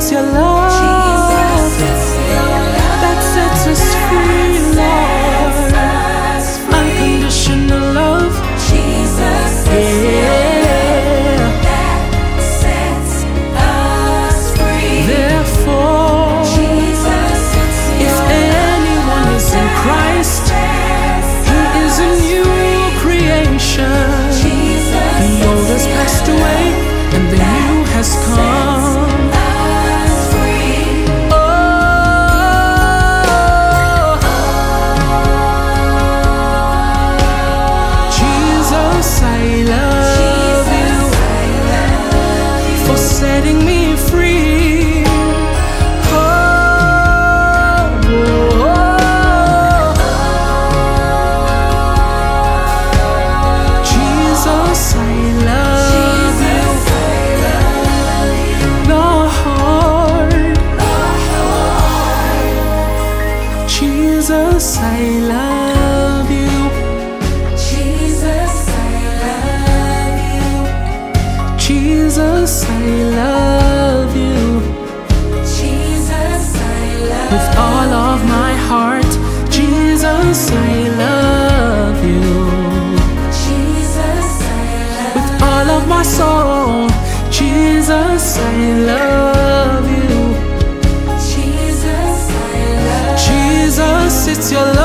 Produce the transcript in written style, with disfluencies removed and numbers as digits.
it's your love that sets us free, Lord. Unconditional love, Jesus, yeah. that sets us free. Therefore, Jesus, if anyone is in Christ, he is a new creation. The old has passed away and the new has come. Setting me free. Jesus, I love you. Lord, Jesus, I love you. Jesus, I love you. Jesus, I love you. Jesus, I love With all of my heart, Jesus, I love you. Jesus, I love With all of my soul, Jesus, I love you. Jesus, I love Jesus, it's your love